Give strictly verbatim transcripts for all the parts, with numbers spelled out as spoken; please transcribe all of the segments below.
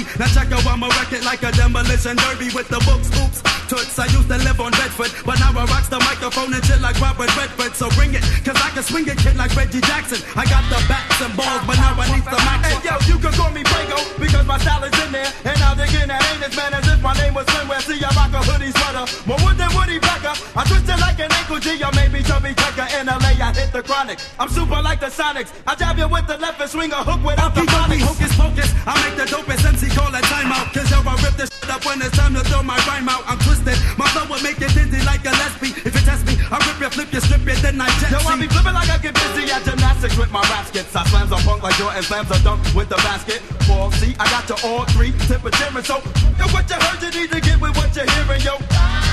Herbie. Now check out, I'ma wreck it like a demolition derby with the books, oops, toots. I used to live on Bedford, but now I rocks the microphone and chill like Robert Redford. So bring it, cause I can swing a kid like Reggie Jackson. I got the bats and balls, but now I need some action. Hey yo, you can call me Prego, because my style is in there. And I'll dig in that anus, man, as if my name was Swimwear. See, I rock a hoodie sweater, more wood than Woody Becker. I twist it like an ankle G, or maybe Chubby Checker. In L A, I hit the chronic. I'm super like the Sonics. I jab you with the left and swing a hook without the phonics. Hocus pocus, I make the dopest M C call a timeout. Cause yo, I rip this shit up when it's time to throw my rhyme out. I'm twisted, my flow will make it dizzy like a lesbian. If you test me, I rip you, flip you, strip you, then I jet. Yo, I be flipping like I get busy at gymnastics with my rap skits. I slams on punk like Jordan slams a dunk with the basket. Ball, see, I got you all three, tip of cheering. So, yo, what you heard, you need to get with what you're hearing, yo.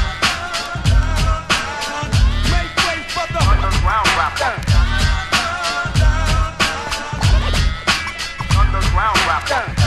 Make way for the underground rapper. Underground rapper.